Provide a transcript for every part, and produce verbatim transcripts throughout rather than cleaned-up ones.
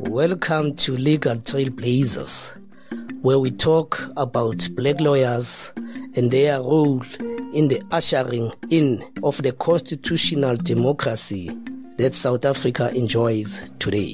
Welcome to Legal Trailblazers, where we talk about black lawyers and their role in the ushering in of the constitutional democracy that South Africa enjoys today.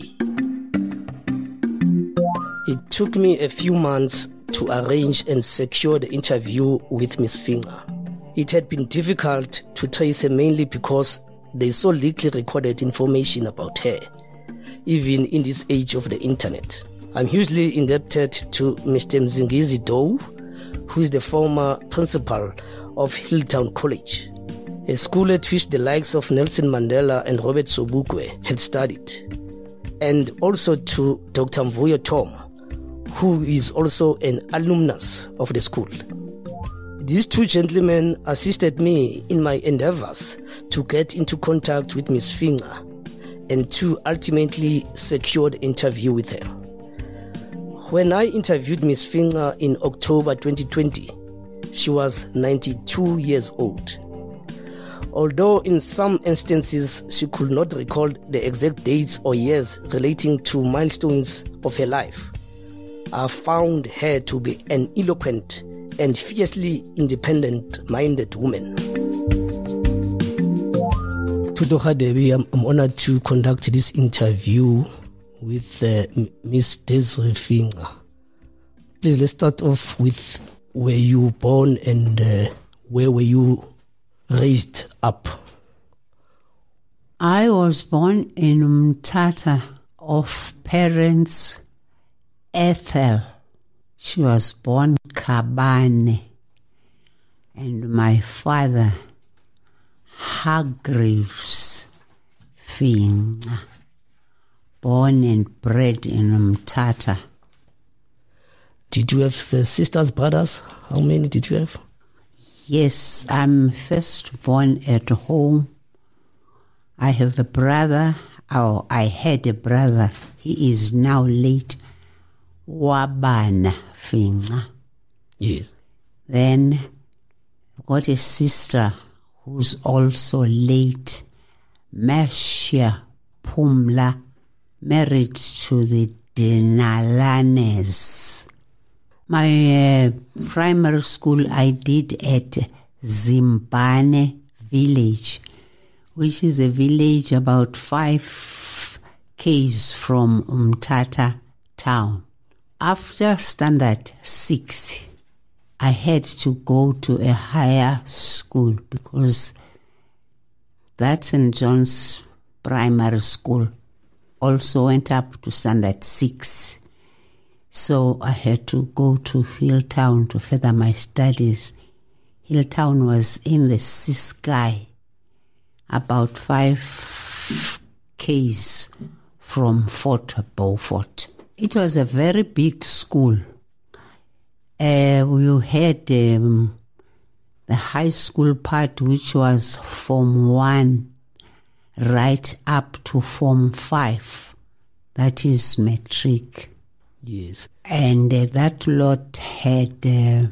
It took me a few months to arrange and secure the interview with Miz Finger. It had been difficult to trace her mainly because there is so little recorded information about her, even in this age of the internet. I'm hugely indebted to Mister Mzingizi Doe, who is the former principal of Hilltown College, a school at which the likes of Nelson Mandela and Robert Sobukwe had studied, and also to Doctor Mvuyo Tom, who is also an alumnus of the school. These two gentlemen assisted me in my endeavors to get into contact with Miz Finger and to ultimately secure the interview with her. When I interviewed Miz Finger in October twenty twenty, she was ninety-two years old. Although in some instances she could not recall the exact dates or years relating to milestones of her life, I found her to be an eloquent and fiercely independent-minded woman. Tutoha Devi, I'm, I'm honored to conduct this interview with uh, Miss Desiree Finger. Please, let's start off with where you were born and uh, where were you raised up? I was born in Umtata of parents Ethel. She was born Kabane, and my father Hargreaves Finger, born and bred in Umtata. Did you have uh, sisters, brothers? How many did you have? Yes, I'm first born at home. I have a brother, or I had a brother. He is now late. Wabana Finger. Yes. Then I've got a sister who's also late, Marcia Pumla, married to the Denalanes. My uh, primary school I did at Zimbane village, which is a village about five k's from Umtata town. After standard six, I had to go to a higher school because that's Saint John's primary school also went up to standard six. So I had to go to Hilltown to further my studies. Hilltown was in the Ciskei, about five k's from Fort Beaufort. It was a very big school. Uh, we had um, the high school part, which was Form one, right up to Form five. That is matric. Yes. And uh, that lot had uh,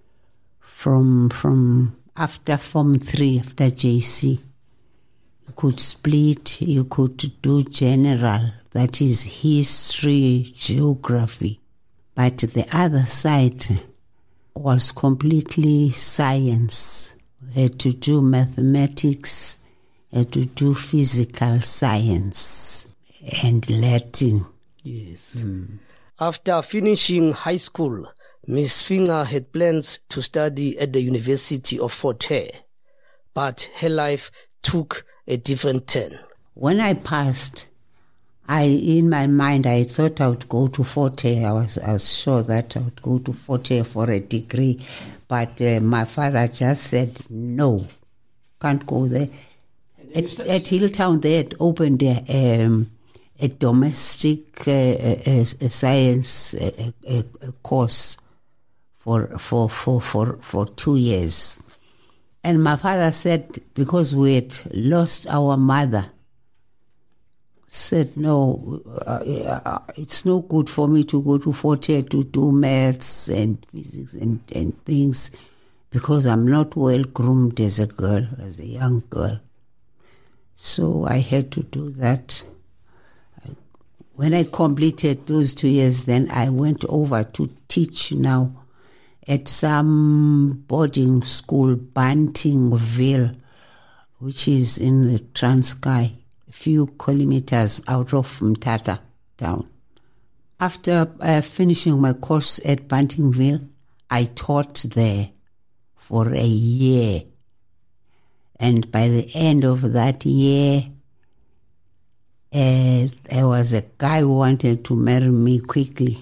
from from after Form three, after J C, you could split, you could do general, that is history, geography. But the other side was completely science. We had to do mathematics, had to do physical science and Latin. Yes. Mm. After finishing high school, Miss Finger had plans to study at the University of Fort Hare, but her life took a different turn. When I passed, I, in my mind, I thought I would go to Fort Hare. I was, I was sure that I would go to Fort Hare for a degree, but uh, my father just said, no, can't go there. At, at Hilltown, they had opened a, um, a domestic uh, a, a science a, a, a course for, for, for, for, for two years. And my father said, because we had lost our mother, said, no, uh, it's no good for me to go to Fort Hare to do maths and physics and, and things because I'm not well groomed as a girl, as a young girl. So I had to do that. I When I completed those two years, then I went over to teach now at some boarding school, Bantingville, which is in the Transkei, a few kilometers out of Mthatha town. After uh, finishing my course at Bantingville, I taught there for a year. And by the end of that year, uh, there was a guy who wanted to marry me quickly.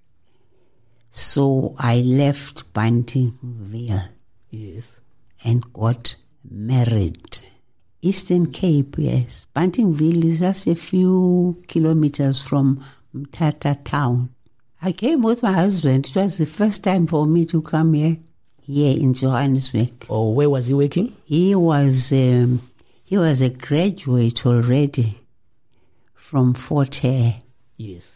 So I left Bantingville. Yes. And got married. Eastern Cape, yes. Bantingville is just a few kilometers from Mthatha town. I came with my husband. It was the first time for me to come here, here in Johannesburg. Oh, where was he working? He was um, he was a graduate already from Fort Hare. Yes.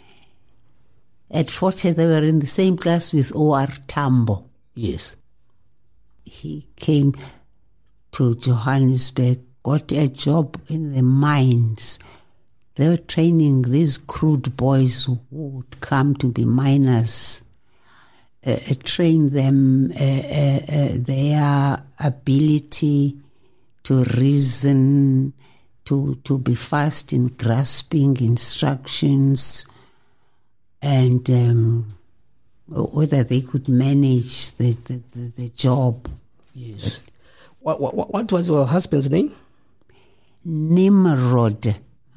At Fort Hare, they were in the same class with O R Tambo. Yes. He came to Johannesburg, got a job in the mines. They were training these crude boys who would come to be miners, uh, uh, train them, uh, uh, uh, their ability to reason, to, to be fast in grasping instructions, and um, whether they could manage the, the, the, the job. Yes. What, what, what was your husband's name? Nimrod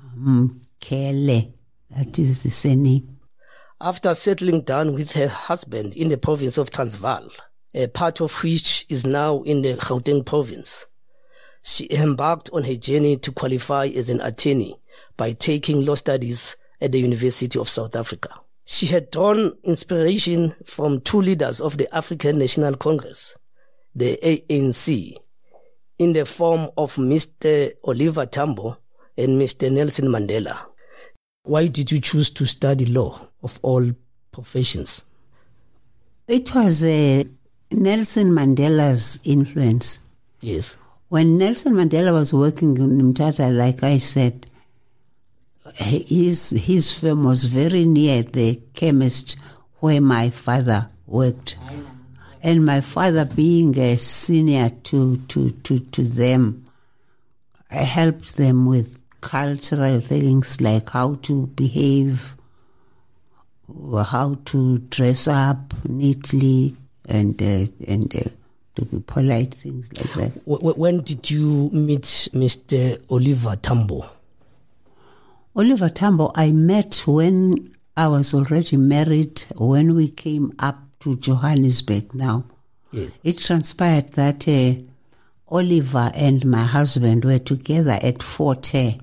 Mkele. That is the surname. After settling down with her husband in the province of Transvaal, a part of which is now in the Gauteng province, she embarked on her journey to qualify as an attorney by taking law studies at the University of South Africa. She had drawn inspiration from two leaders of the African National Congress, the A N C, in the form of Mister Oliver Tambo and Mister Nelson Mandela. Why did you choose to study law of all professions? It was uh, Nelson Mandela's influence. Yes. When Nelson Mandela was working in Mthatha, like I said, his, his firm was very near the chemist where my father worked. And my father, being a senior to, to, to, to them, I helped them with cultural things like how to behave, how to dress up neatly, and uh, and uh, to be polite, things like that. When did you meet Mister Oliver Tambo? Oliver Tambo, I met when I was already married, when we came up to Johannesburg now. Yes. It transpired that uh, Oliver and my husband were together at Fort Hare.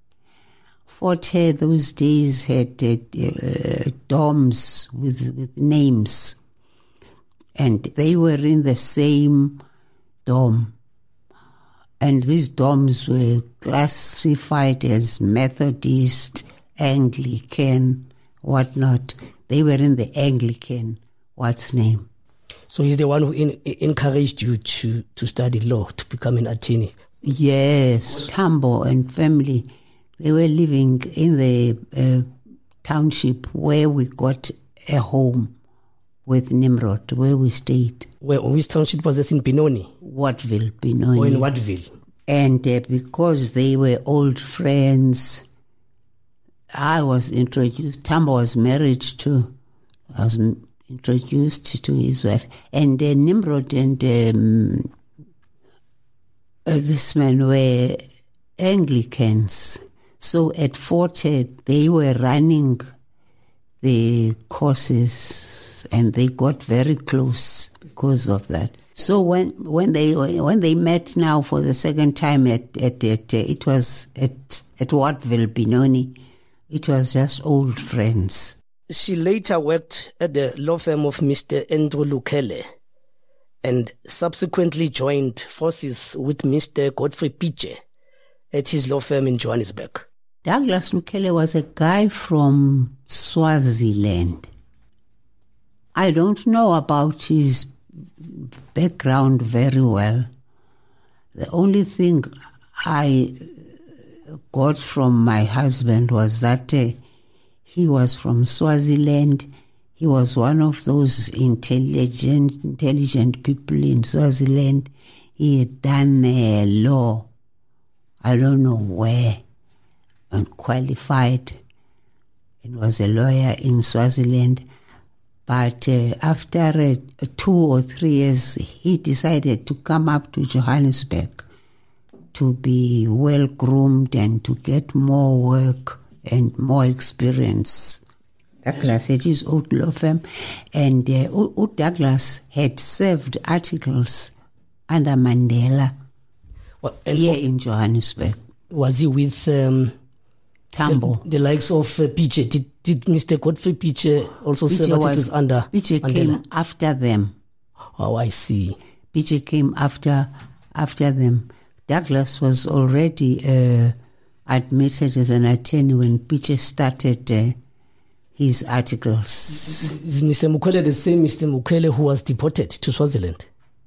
Fort Hare those days had uh, uh, dorms with, with names, and they were in the same dorm. And these dorms were classified as Methodist, Anglican, whatnot. They were in the Anglican, what's name. So he's the one who in, encouraged you to, to study law, to become an attorney? Yes. Tambo and family, they were living in the uh, township where we got a home with Nimrod, where we stayed. Where, which township was this, in Benoni? Wattville, Benoni. Or in Wattville? And uh, because they were old friends, I was introduced. Tambo was married to. I was m- introduced to his wife. And uh, Nimrod and um, uh, this man were Anglicans. So at Fort Hare, they were running the courses, and they got very close because of that. So when when they when they met now for the second time at at, at uh, it was at at Wattville, Benoni, it was just old friends. She later worked at the law firm of Mister Andrew Lukele, and subsequently joined forces with Mister Godfrey Piche at his law firm in Johannesburg. Douglas Lukele was a guy from Swaziland. I don't know about his background very well. The only thing I got from my husband was that uh, he was from Swaziland. He was one of those intelligent, intelligent people in Swaziland. He had done uh, law, I don't know where, unqualified. He was a lawyer in Swaziland. But uh, after uh, two or three years, he decided to come up to Johannesburg to be well-groomed and to get more work and more experience. Douglas had his old law firm, and uh, o- o- Douglas had served articles under Mandela well, and here in Johannesburg. Was he with um, Tambo? The, the likes of uh, P J? Did, did Mister Godfrey P J also serve articles under P J Mandela? Came after them. Oh, I see. P J came after after them. Douglas was already uh, admitted as an attorney when P J started uh, his articles. Is Mister Mukwele the same Mister Mukwele who was deported to Swaziland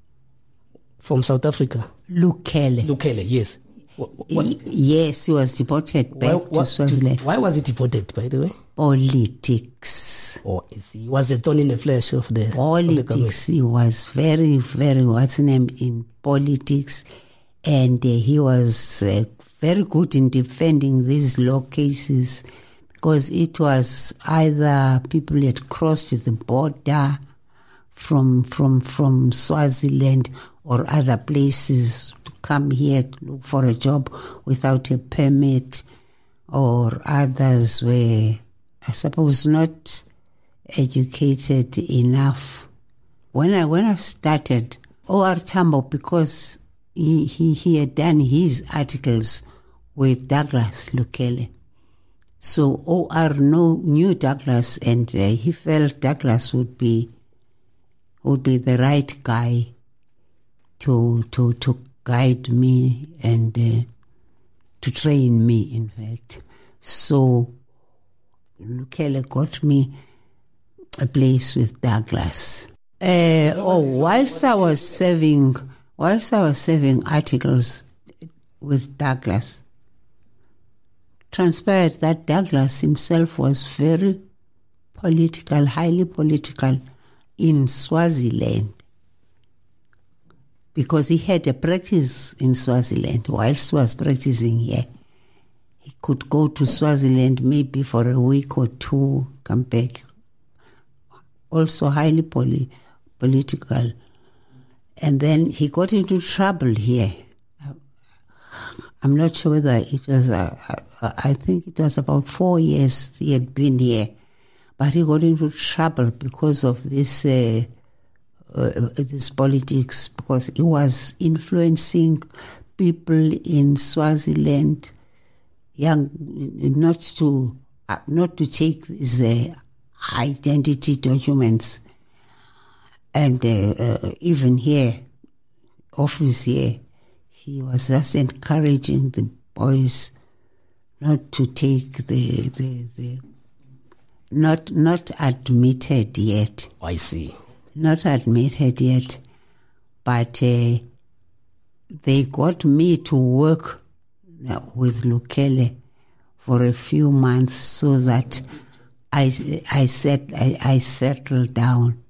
from South Africa? Lukhele. Lukhele, yes. What, what? Yes, he was deported back why, what, to Swaziland. To, why was he deported, by the way? Politics. Oh, I see. He was a thorn in the flesh of the Politics. Of the he was very, very, what's his name, in politics. And uh, he was uh, very good in defending these law cases, because it was either people had crossed the border from from from Swaziland or other places to come here to look for a job without a permit, or others were, I suppose, not educated enough. When I when I started, O R Tambo, because he, he, he had done his articles with Douglas Lukhele. So O R no, knew Douglas, and uh, he felt Douglas would be would be the right guy to to to guide me and uh, to train me, in fact. So Lukhele got me a place with Douglas. Uh, oh, whilst I was serving, whilst I was serving articles with Douglas, transpired that Douglas himself was very political, highly political in Swaziland, because he had a practice in Swaziland whilst he was practicing here. He could go to Swaziland maybe for a week or two, come back. Also highly poly, political. And then he got into trouble here. I'm not sure whether it was, uh, I think it was about four years he had been here. But he got into trouble because of this uh, uh, this politics, because he was influencing people in Swaziland, young, not to uh, not to take these uh, identity documents, and uh, uh, even here, office here, he was just encouraging the boys not to take the the, the not not admitted yet. I see. Not admitted yet, but uh, they got me to work with Lukhele for a few months so that I I set I, I settled down.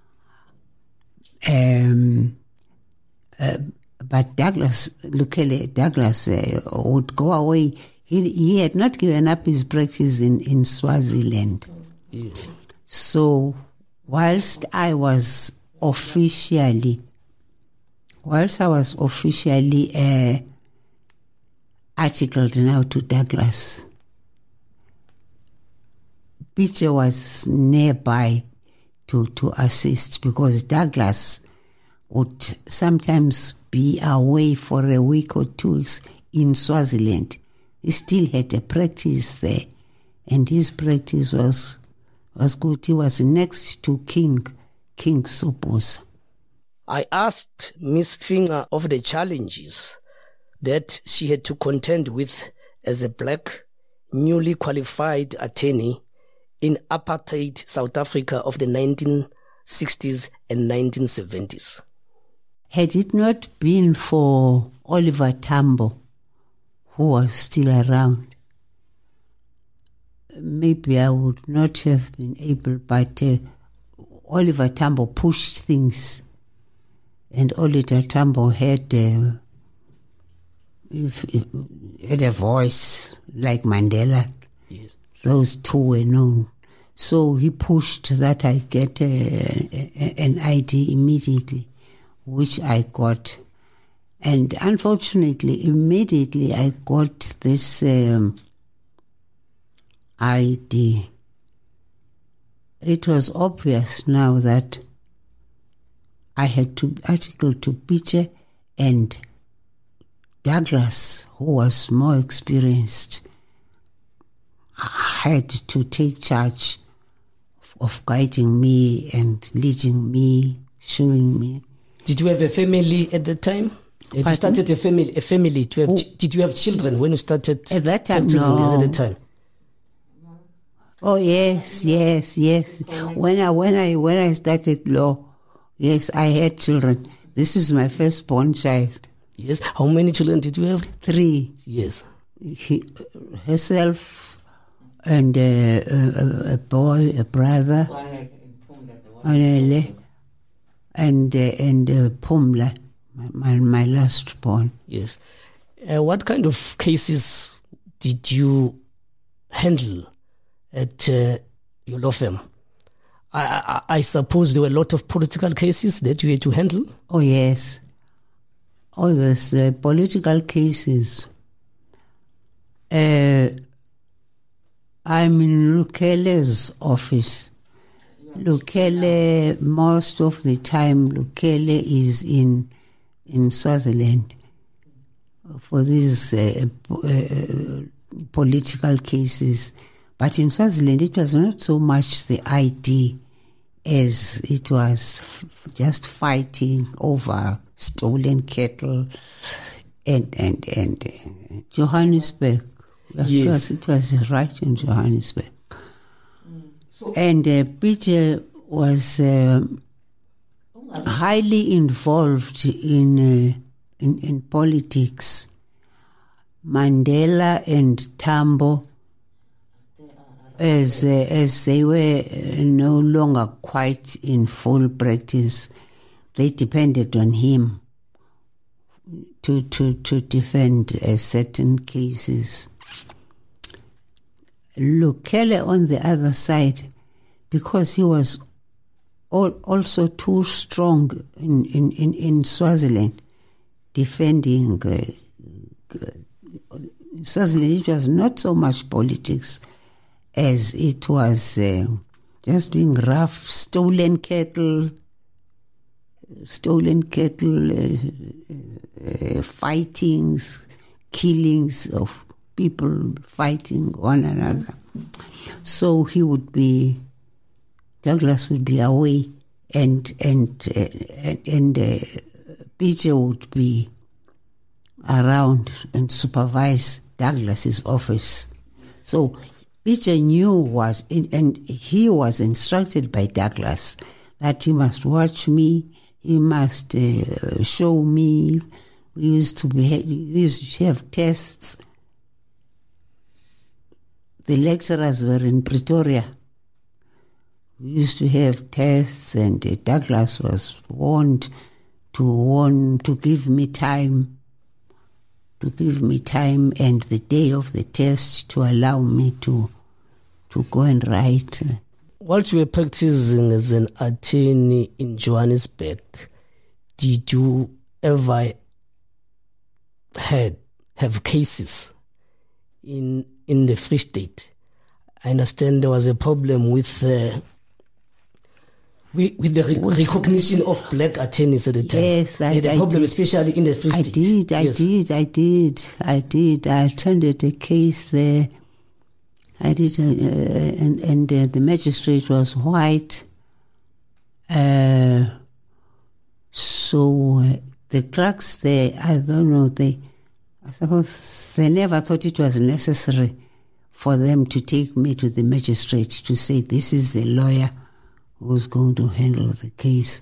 Um, uh, but Douglas Lukhele Douglas uh, would go away. He he had not given up his practice in in Swaziland. Yeah. So whilst I was officially, whilst I was officially uh, articled now to Douglas, P J was nearby to, to assist, because Douglas would sometimes be away for a week or two weeks in Swaziland. He still had a practice there, and his practice was was good. He was next to King, King Sobhuza. I asked Miss Finger of the challenges that she had to contend with as a black, newly qualified attorney in apartheid South Africa of the nineteen sixties and nineteen seventies. Had it not been for Oliver Tambo, who was still around, maybe I would not have been able, but uh, Oliver Tambo pushed things, and Oliver Tambo had, uh, if, if, had a voice like Mandela. Yes. Those two were known. So he pushed that I get uh, an I D immediately, which I got. And unfortunately, immediately I got this um, I D. It was obvious now that I had to article to Piche and Douglas, who was more experienced, had to take charge of guiding me and leading me, showing me. Did you have a family at the time? Had you started a family? A family? To have, ch- did you have children when you started? At that time, no. At the time. Oh yes, yes, yes. When I when I when I started law, yes, I had children. This is my firstborn child. Yes. How many children did you have? Three. Yes. He, herself, and uh, a, a boy, a brother, and and uh, and uh, Pumla, my my last born. Yes. Uh, what kind of cases did you handle at uh, your law firm? I, I, I suppose there were a lot of political cases that you had to handle. Oh yes. Oh, there's the political cases. Uh, I'm in Lukele's office. Lukele, most of the time, Lukele is in in Swaziland for these uh, uh, political cases. But in Swaziland, it was not so much the I D as it was just fighting over stolen cattle and and and uh, Johannesburg. Yes, it was, it was right in Johannesburg. Mm. So, and uh, Piche was uh, highly involved in, uh, in in politics. Mandela and Tambo, as uh, as they were uh, no longer quite in full practice, they depended on him to to to defend uh, certain cases. Lukele on the other side, because he was all, also too strong in, in, in, in Swaziland, defending uh, uh, Swaziland, it was not so much politics as it was uh, just doing rough, stolen cattle, stolen cattle, uh, uh, fightings, killings of people piting one another. So he would be, Douglas would be away, and and uh, and, and uh, Piche would be around and supervise Douglas's office. So Piche knew was, and he was instructed by Douglas that he must watch me, he must uh, show me. We used to be, we used to have tests. The lecturers were in Pretoria. We used to have tests, and uh, Douglas was warned to warn to give me time, to give me time, and the day of the test to allow me to to go and write. Whilst you were practicing as an attorney in Johannesburg, did you ever had have cases in in the Free State? I understand there was a problem with uh, with, with the rec- recognition of black attorneys at the time. Yes, I, had a I problem, did. especially in the Free State. I did, I yes. did, I did, I did. I attended a case there. I did, uh, and and uh, the magistrate was white. Uh, so uh, the clerks there, I don't know, they. I suppose they never thought it was necessary for them to take me to the magistrate to say, this is the lawyer who's going to handle the case.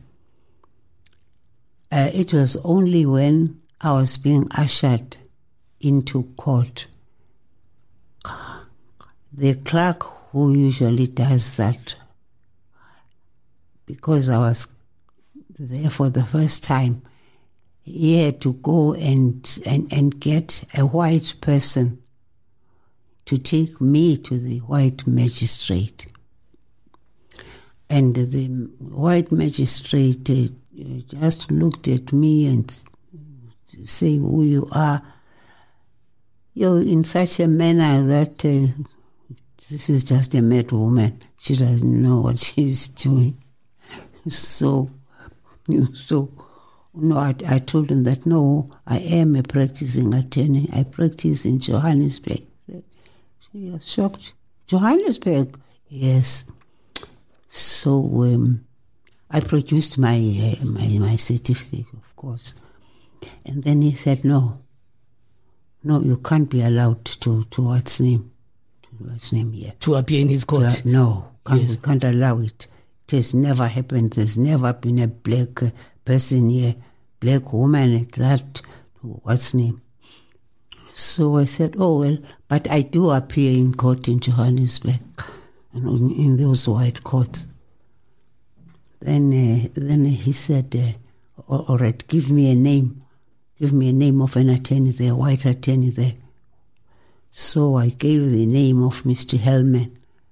Uh, it was only when I was being ushered into court. the clerk who usually does that, because I was there for the first time, he had to go and, and, and get a white person to take me to the white magistrate. And the white magistrate uh, just looked at me and said, who you are. You're in such a manner that uh, this is just a mad woman. She doesn't know what she's doing. So, so no, I, I told him that, no, I am a practicing attorney. I practice in Johannesburg. She was shocked. Johannesburg? Yes. So um, I produced my, uh, my my certificate, of course. And then he said, no, no, you can't be allowed to, to what's name? To what's name here? To appear in his court? Uh, no, can't, yes. we can't allow it. It has never happened. There's never been a black uh, person here, black woman at that, what's name? So I said, oh, well, but I do appear in court in Johannesburg, in, in those white courts. Then, uh, then he said, uh, all right, give me a name. Give me a name of an attorney there, a white attorney there. So I gave the name of Mister Hellman.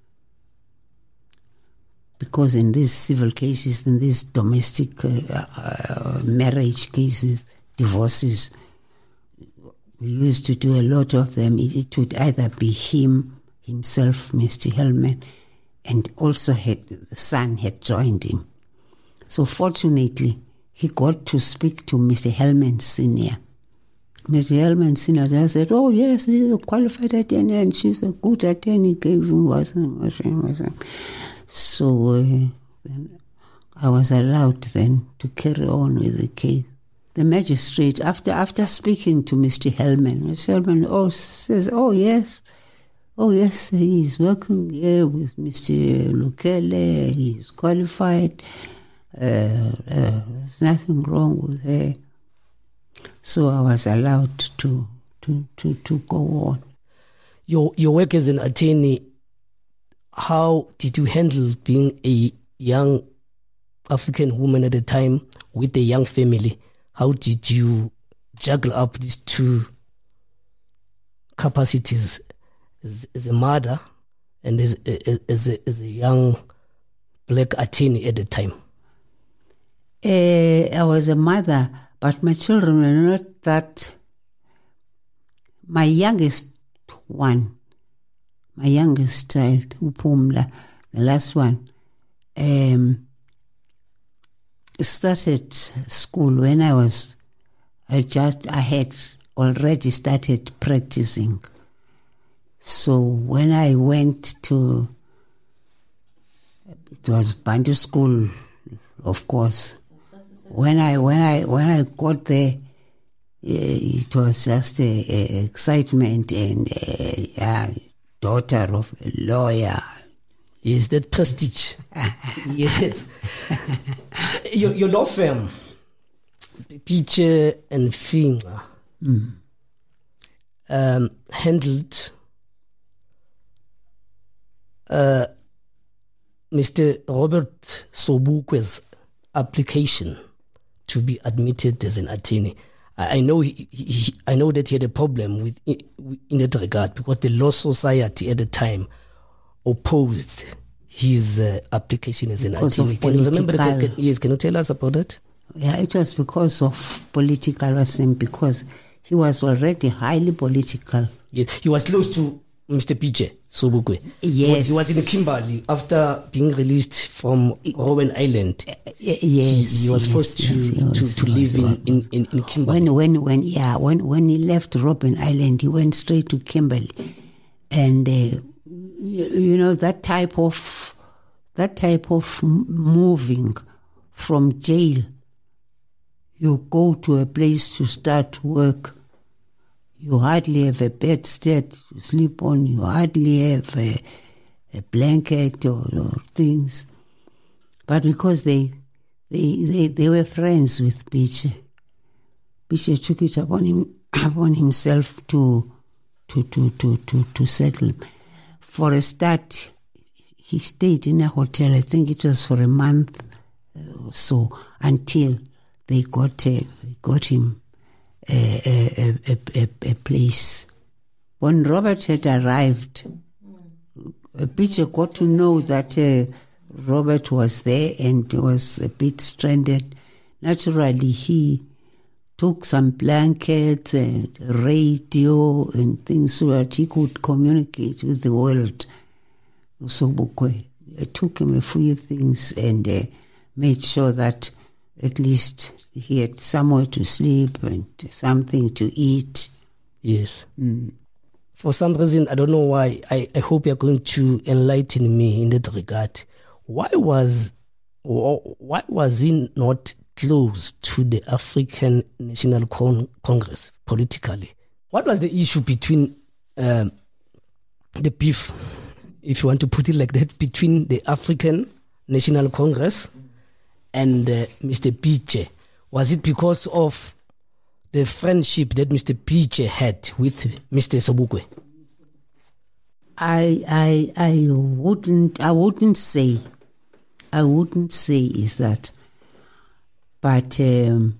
Because in these civil cases, in these domestic uh, uh, marriage cases, divorces, we used to do a lot of them. It, it would either be him, himself, Mister Hellman, and also had, the son had joined him. So fortunately, he got to speak to Mister Hellman Senior. Mister Hellman Senior just said, oh yes, he's a qualified attorney and she's a good attorney, gave him wasn't, wasn't, wasn't. So uh, then I was allowed then to carry on with the case. The magistrate, after after speaking to Mister Hellman, Mister Hellman oh, says, oh yes, oh yes, he's working here with Mister Lukele, he's qualified, uh, uh, there's nothing wrong with her. So I was allowed to to, to, to go on. Your your work as an attorney, how did you handle being a young African woman at the time with a young family? How did you juggle up these two capacities as, as a mother and as, as, a, as a young black attorney at the time? Uh, I was a mother, but my children were not that. My youngest one, my youngest child, Upumla, the last one, um, started school when I was, I just, I had already started practicing. So when I went to, it was Bantu school, of course. When I when I when I got there, it was just a, a excitement and a, a daughter of a lawyer. Yes, that prestige. Yes. your, your law firm, Piche and Finger, mm. um, handled uh, Mister Robert Sobukwe's application to be admitted as an attorney. I, I know he, he, I know that he had a problem with in that regard because the Law Society at the time opposed his uh, application as because an attorney. Can you remember that? Can, yes, can you tell us about that? Yeah, it was because of political reason, because he was already highly political. Yes, he was close to Mister Piche Sobukwe. Yes. He was in Kimberley after being released from Robben Island. Uh, yes. He, he was yes, forced yes, to, yes, to, to live in, in, in, in Kimberley. When, when, when, yeah, when, when he left Robben Island, he went straight to Kimberley. And, uh, you, you know, that type of, that type of moving from jail, you go to a place to start work. You hardly have a bedstead to sleep on. You hardly have a, a blanket or, or things. But because they, they they they were friends with Piche, Piche took it upon him upon himself to to to to to, to settle him. for a start, he stayed in a hotel. I think it was for a month or so, until they got uh, got him a, a, a, a, a place. When Robert had arrived, Pitcher got to know that uh, Robert was there and was a bit stranded. Naturally, he took some blankets and radio and things so that he could communicate with the world. So Bukwe took him a few things and uh, made sure that at least he had somewhere to sleep and something to eat. Yes. Mm. For some reason, I don't know why, I, I hope you're going to enlighten me in that regard. Why was why was he not close to the African National Con- Congress politically? What was the issue between um, the beef, if you want to put it like that, between the African National Congress and uh, Mister Pitcher? Was it because of the friendship that Mister Pitcher had with Mister Sobukwe? I I I wouldn't I wouldn't say I wouldn't say is that, but um,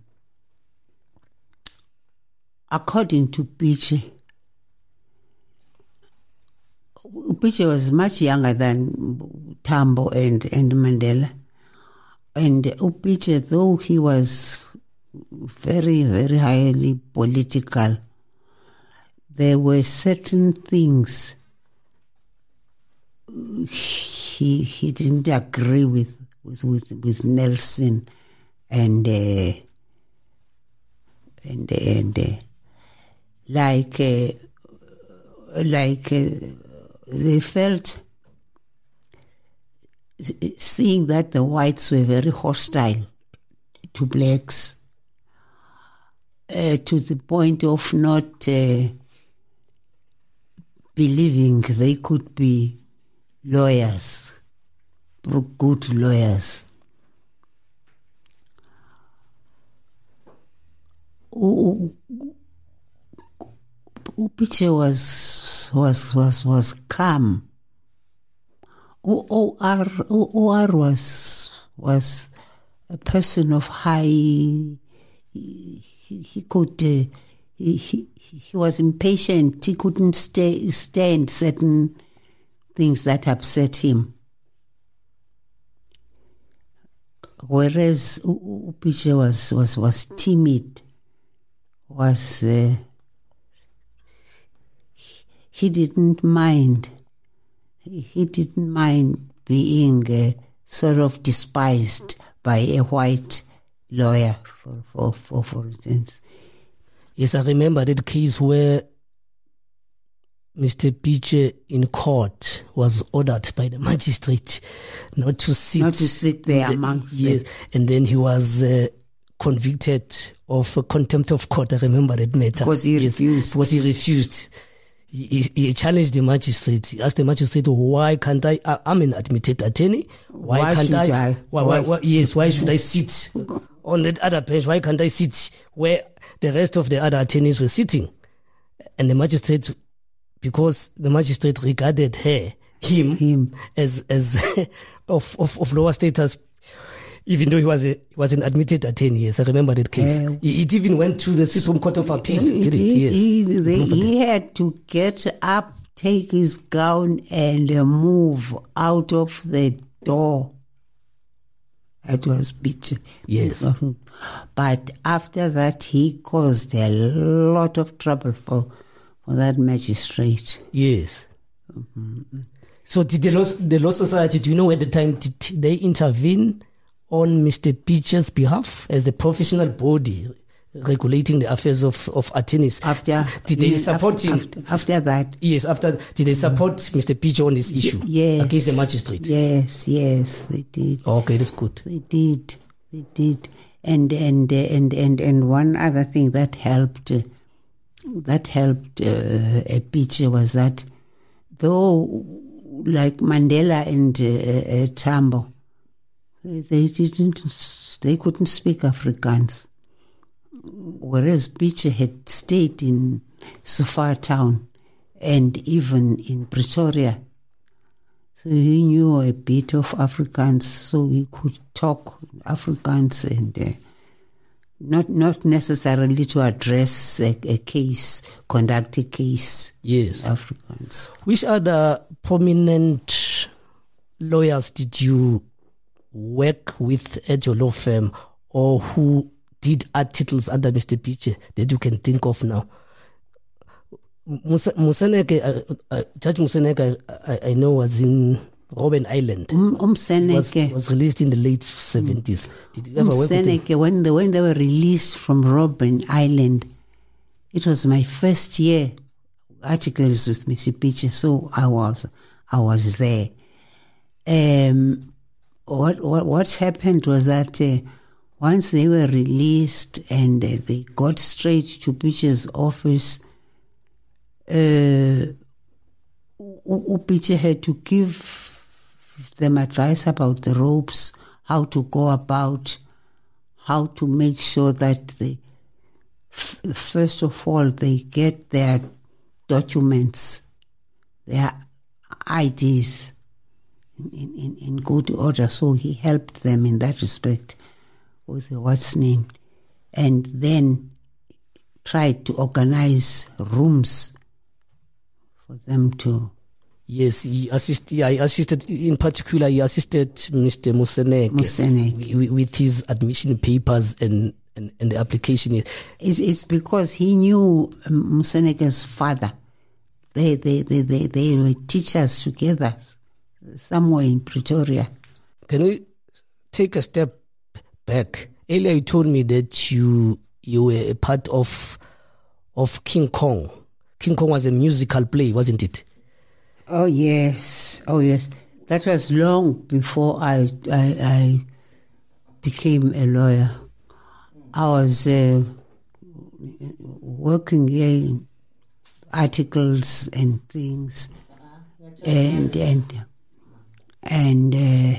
according to Pitcher, Pitcher was much younger than Tambo and and Mandela, and Pitcher, though he was very very highly political, there were certain things he he didn't agree with with with, with Nelson and uh, and and uh, like uh, like uh, they felt, seeing that the whites were very hostile to blacks, uh, to the point of not uh, believing they could be lawyers, good lawyers. Pitcher was was was was calm. O R O R was was a person of high. He, he could. Uh, he, he he was impatient. He couldn't stay stand certain things that upset him. Whereas Pitcher was was was timid. Was uh, he didn't mind. He, he didn't mind being uh, sort of despised by a white lawyer, for for for, for instance. Yes, I remember that case where Mister Pitcher in court was ordered by the magistrate not to sit, not to sit there the, amongst yes, them. And then he was uh, convicted of uh, contempt of court. I remember that matter. Because he yes, refused. Because he refused. He, he, he challenged the magistrate. He asked the magistrate, "Why can't I? I'm an admitted attorney. Why, why can't should I? I? Why, why, why, yes, why should I sit on that other bench? Why can't I sit where the rest of the other attorneys were sitting?" And the magistrate, because the magistrate regarded her, him, him. as as of, of of lower status, even though he was a was an admitted attorney. Yes, I remember that case. Uh, it even went to the Supreme Court of Appeal. He, did it? He, yes. he, they, he had to get up, take his gown, and uh, move out of the door. That was Pitcher. Yes. But after that, he caused a lot of trouble for, for that magistrate. Yes. Mm-hmm. So did the Law, the Law Society, do you know at the time, did they intervene on Mister Pitcher's behalf as the professional body regulating the affairs of, of attorneys? After did they support after, him? After, after that. Yes, after, did they support mm. Mister Pitcher on this issue? Yes. Against the magistrate? Yes, yes, they did. Okay, that's good. They did, they did. And, and, and, and, and one other thing that helped, uh, that helped uh, a Pitcher was that though, like Mandela and uh, uh, Tambo, they didn't, they couldn't speak Afrikaans. Whereas Pitcher had stayed in Sofia town and even in Pretoria, So he knew a bit of Afrikaans, so he could talk Afrikaans and uh, not not necessarily to address a, a case, conduct a case. Yes. Afrikaans. Which other prominent lawyers did you work with at your law firm, or who did articles under Mister Pitje that you can think of now? Moseneke, uh, uh, Judge Moseneke, I, I know, was in Robben Island. Um, um was, was released in the late seventies. Did you ever um work Seneke, with him? when they, when they were released from Robben Island, it was my first year articles with Mister Pitje, so I was I was there. Um, what what what happened was that uh, once they were released and uh, they got straight to Pitje's office, uh, Pitje had to give them advice about the ropes, how to go about, how to make sure that they, f- first of all, they get their documents, their I Ds in, in, in good order. So he helped them in that respect with the what's name, and then tried to organize rooms for them to. Yes, he assisted. I assisted in particular. He assisted Mister Moseneke, Moseneke. with, with his admission papers and, and, and the application. It's, it's because he knew um, Moseneke's father. They, they, they, they, they were teachers together somewhere in Pretoria. Can we take a step back? Earlier you told me that you you were a part of of King Kong. King Kong was a musical play, wasn't it? Oh yes, oh yes. That was long before I I, I became a lawyer. I was uh, working in articles and things, and and and uh,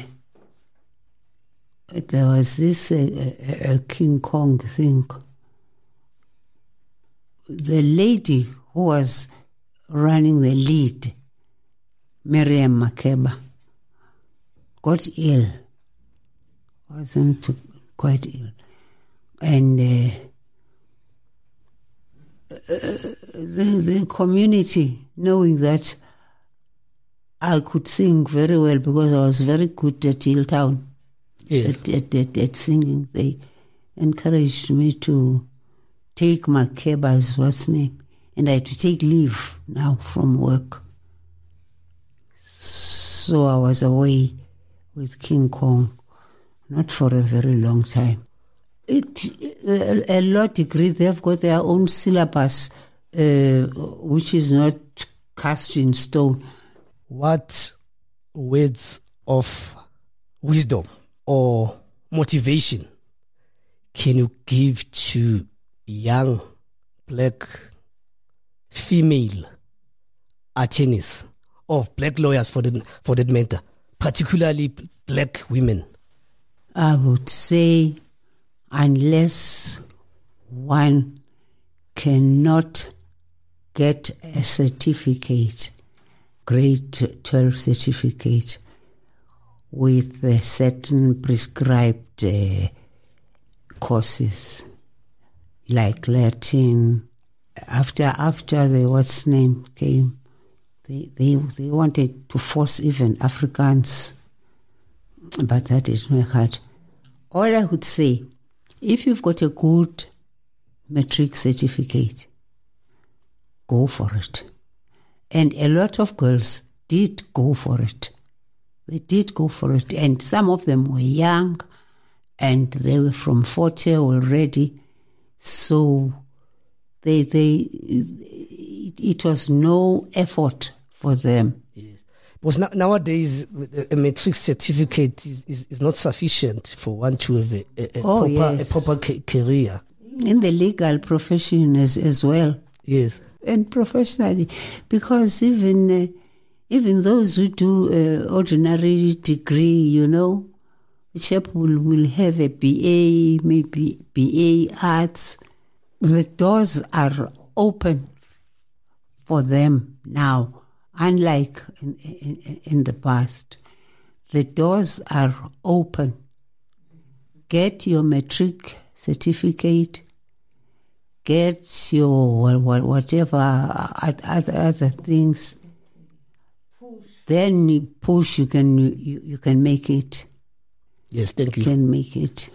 there was this uh, a, a King Kong thing. The lady who was running the lead, Miriam Makeba, got ill, wasn't quite ill. And uh, the, the community, knowing that I could sing very well because I was very good at Hilltown, yes. at, at, at, at singing, they encouraged me to take Makeba's what's name, and I had to take leave now from work. So I was away with King Kong, not for a very long time. It a, a law degree, they've got their own syllabus, uh, which is not cast in stone. What words of wisdom or motivation can you give to young black female attorneys, or black lawyers for the, for that matter, particularly black women? I would say, unless one cannot get a certificate, grade twelve certificate, with a certain prescribed uh, courses, like Latin. After after the what's name came, they they they wanted to force even Afrikaans, but that didn't work out. All I would say, if you've got a good matric certificate, go for it. And a lot of girls did go for it. They did go for it, and some of them were young, and they were from forty already, so. They, they, it was no effort for them. Yes. Because now, nowadays, a matric certificate is, is, is not sufficient for one to have a, a, a oh, proper, yes. a proper ca- career. In the legal profession as, as well. Yes. And professionally, because even uh, even those who do uh, ordinary degree, you know, a chap will, will have a B A, maybe B A arts. The doors are open for them now. unlike in, in, in the past. The doors are open. Get your matric certificate, get your whatever other, other things. Push. Then you push, you can, you, you can make it. Yes, thank you. You can make it.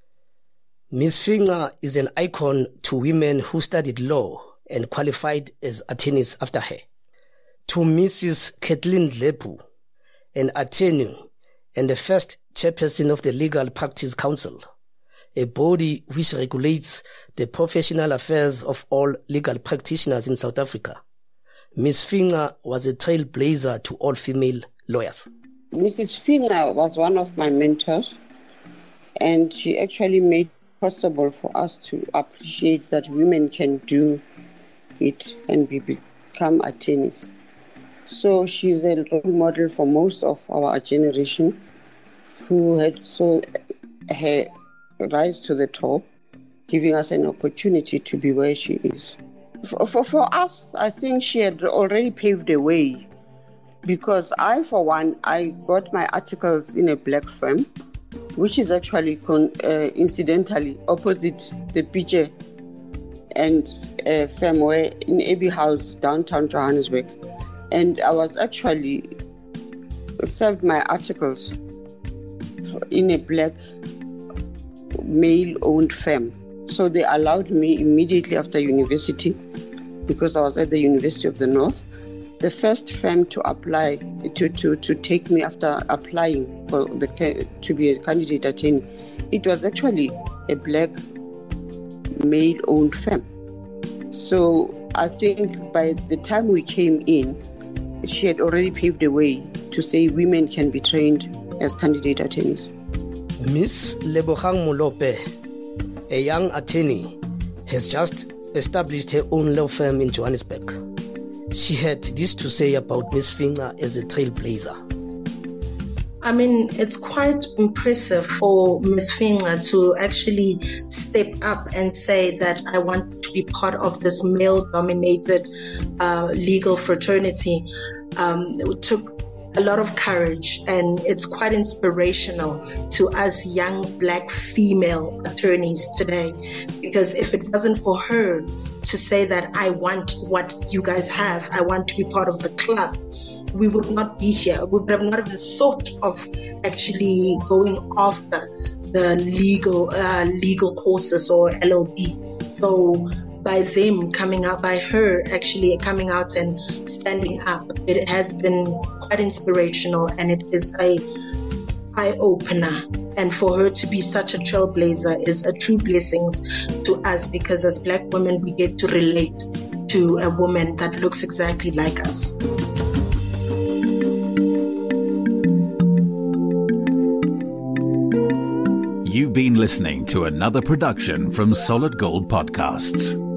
Miz Finga is an icon to women who studied law and qualified as attorneys after her. To Missus Kathleen Lepu, an attorney and the first chairperson of the Legal Practice Council, a body which regulates the professional affairs of all legal practitioners in South Africa. Miz Finga was a trailblazer to all female lawyers. Missus Finga was one of my mentors, and she actually made it possible for us to appreciate that women can do it and be, become attorneys. So she's a role model for most of our generation who had so her rise to the top, giving us an opportunity to be where she is. For, for, for us, I think she had already paved the way, because I, for one, I got my articles in a black firm, which is actually con, uh, incidentally opposite the P J and uh, firm where in Abbey House, downtown Johannesburg. And I was actually served my articles in a black male-owned firm. So they allowed me immediately after university, because I was at the University of the North, the first firm to apply, to, to, to take me after applying for the to be a candidate attorney. It was actually a black male-owned firm. So I think by the time we came in, she had already paved the way to say women can be trained as candidate attorneys. Miss Lebogang Molope, a young attorney, has just established her own law firm in Johannesburg. She had this to say about Miss Finga as a trailblazer. I mean, it's quite impressive for Miss Finga to actually step up and say that I want to be part of this male-dominated uh, legal fraternity. Um, it took a lot of courage, and it's quite inspirational to us young black female attorneys today, because if it wasn't for her to say that I want what you guys have, I want to be part of the club, we would not be here. We would have not even thought of actually going after the legal uh, legal courses or L L B. So by them coming out, by her actually coming out and standing up, it has been quite inspirational, and it is a eye-opener. And for her to be such a trailblazer is a true blessing to us, because as black women, we get to relate to a woman that looks exactly like us. You've been listening to another production from Solid Gold Podcasts.